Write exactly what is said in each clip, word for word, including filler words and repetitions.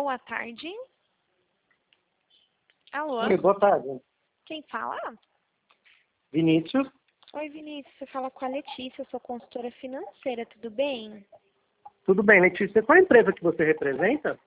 boa tarde. Alô? Oi, boa tarde. Quem fala? Vinícius. Oi, Vinícius. Você fala com a Letícia, eu sou consultora financeira, tudo bem? Tudo bem, Letícia. Qual a empresa que você representa?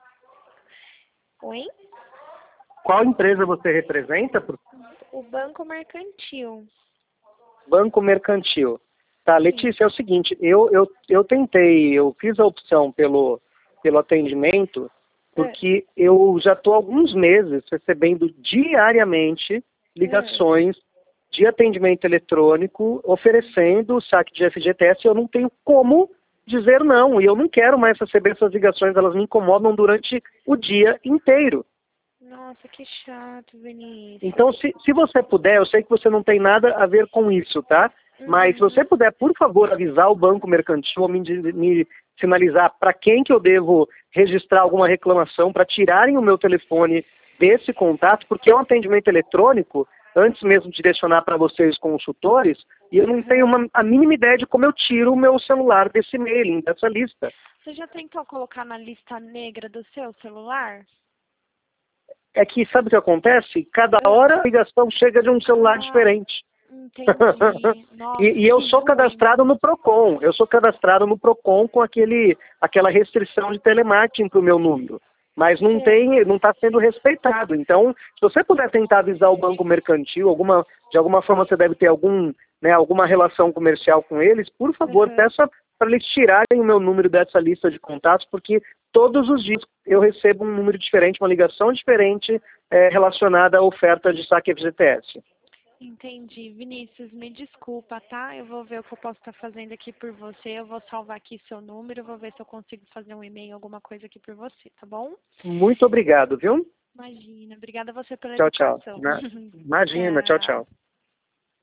Oi? Qual empresa você representa? O Banco Mercantil. Banco Mercantil. Tá, Letícia, é o seguinte, eu, eu, eu tentei, eu fiz a opção pelo, pelo atendimento, porque eu já estou há alguns meses recebendo diariamente ligações de atendimento eletrônico oferecendo o saque de F G T S e eu não tenho como dizer não. E eu não quero mais receber essas ligações, elas me incomodam durante o dia inteiro. Nossa, que chato, Vinícius. Então, se, se você puder, eu sei que você não tem nada a ver com isso, tá? Uhum. Mas se você puder, por favor, avisar o Banco Mercantil ou me, me sinalizar para quem que eu devo registrar alguma reclamação para tirarem o meu telefone desse contato, porque é um atendimento eletrônico, antes mesmo de direcionar para vocês consultores, e eu não Uhum. tenho uma, a mínima ideia de como eu tiro o meu celular desse mailing, dessa lista. Você já tentou colocar na lista negra do seu celular? É que, sabe o que acontece? Cada hora a ligação chega de um celular Ah, diferente. entendi. Nossa, e, e eu que sou ruim. cadastrado no Procon. Eu sou cadastrado no Procon com aquele, aquela restrição de telemarketing para o meu número. Mas não Sei. tem, não está sendo respeitado. Então, se você puder tentar avisar o Banco Mercantil, alguma, de alguma forma você deve ter algum, né, alguma relação comercial com eles, por favor, Uhum. peça para eles tirarem o meu número dessa lista de contatos, porque todos os dias eu recebo um número diferente, uma ligação diferente é, relacionada à oferta de saque F G T S. Entendi. Vinícius, me desculpa, tá? Eu vou ver o que eu posso estar fazendo aqui por você. Eu vou salvar aqui seu número, vou ver se eu consigo fazer um e-mail, alguma coisa aqui por você, tá bom? Muito obrigado, viu? Imagina. Obrigada a você pela Tchau, tchau. educação. Na- Imagina, tchau, Tchau. tchau.